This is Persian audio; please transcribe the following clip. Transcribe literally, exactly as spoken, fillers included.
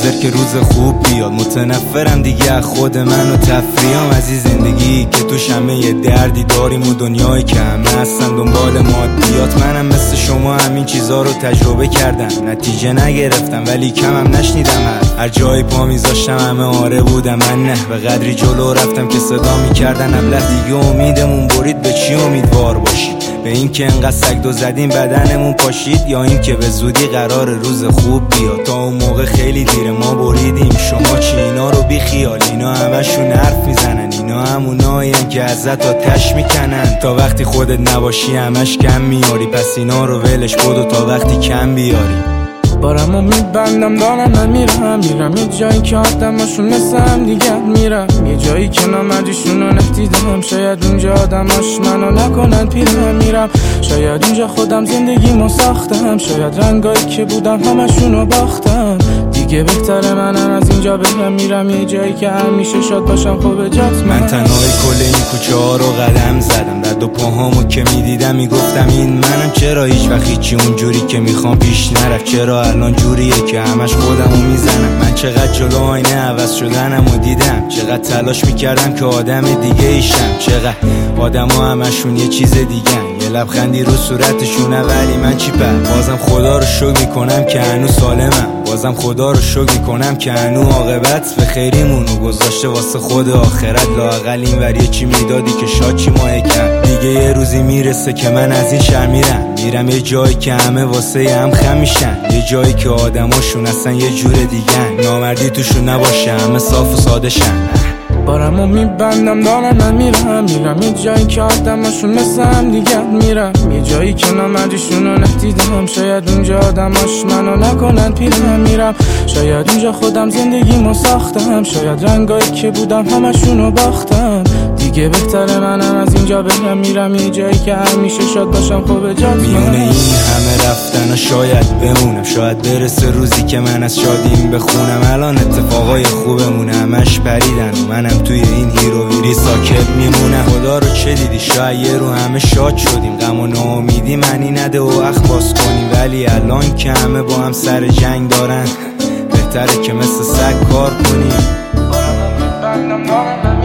منتظر که روز خوب بیاد. متنفرم دیگه از خود من و تفریحم از این زندگی که توش همه یه دردی داریم و دنیایی که همه هستن دنبال مادیات. منم مثل شما همین چیزا رو تجربه کردم، نتیجه نگرفتم ولی کمم نشنیدم. هر, هر جایی پا میذاشتم همه آره بودم، من نه. به قدری جلو رفتم که صدا میکردن ابله دیگه امیدمون برید. به چی امیدوار باشید؟ به این که انقدر سگدو زدیم بدنمون پاشید، یا این که به زودی قرار روز خوب بیاد؟ تا اون موقع خیلی دیره ما بریدیم. شما چی اینا رو بی خیال، اینا همشون حرف میزنن، اینا همونایین که ازت آتش میکنن. تا وقتی خودت نباشی همش کم میاری، پس اینا رو ولش بدو تا وقتی کم بیاری. بارمو میبندم دارم من میرم میرم یه جایی که آدماشون مثل هم دیگر میرم، یه جایی که نامردیشون رو ندیدم. شاید اونجا آدماش منو نکنن پیرم میرم، شاید اونجا خودم زندگیمو ساختم، شاید رنگایی که بودم همشونو باختم. دیگه بهتره منم از اینجا برم میرم یه جایی که همیشه شاد باشم. خوبه جات من من تنهای کل این کوچه ها رو قدم زدم، در دو پاهامو که میدیدم میگفتم این منم. چرا هیچ وقت هیچی اونجوری که میخوام پیش نرفت؟ چرا الان جوریه که همش خودمو میزنم؟ من چقدر جلو آینه عوض شدنمو دیدم، چقدر تلاش میکردم که آدم دیگه ایشم، چقدر آدما همشون یه چیز دیگن، یه لبخندی رو صورتشونه ولی من چی پر. بازم خدا رو شکر میکنم که هنوز سالمم، بازم خدا رو شکر میکنم که هنوز عاقبت به خیریمونو گذاشته واسه خود آخرت. لااقل این ور یه چی میدادی که شاد چی ماه کم. دیگه یه روزی میرسه که من از این شهر میرم میرم یه جایی که همه واسه هم خم میشن، یه جایی که آدماشون اصلا یه جور دیگن، نامردی توشون نباشه همه صاف و ساده شن. بارمو میبندم دارم من میرم میرم یه جایی که آدماشون مثل هم دیگر میرم، یه جایی که نامردیشون رو ندیدم. شاید اونجا آدماش منو نکنن پیرم میرم، شاید اونجا خودم زندگیمو ساختم، شاید رنگایی که بودم همشونو باختم. دیگه بهتره منم از اینجا برم میرم یه جایی که همیشه شاد باشم. خوبه جات میونه این همه رفتن شاید بمونم، شاید برسه روزی که من از شادیم بخونم. الان اتفاقای خوبمون همش پریدن و منم توی این هیرو ویری ساکت میمونم. خدا رو چه دیدی؟ شاید یه رو همه شاد شدیم، غم و ناامیدی معنی نده و اخ باز کنیم. ولی الان که همه با هم سر جنگ دارن بهتره که مثل سگ کار کنیم.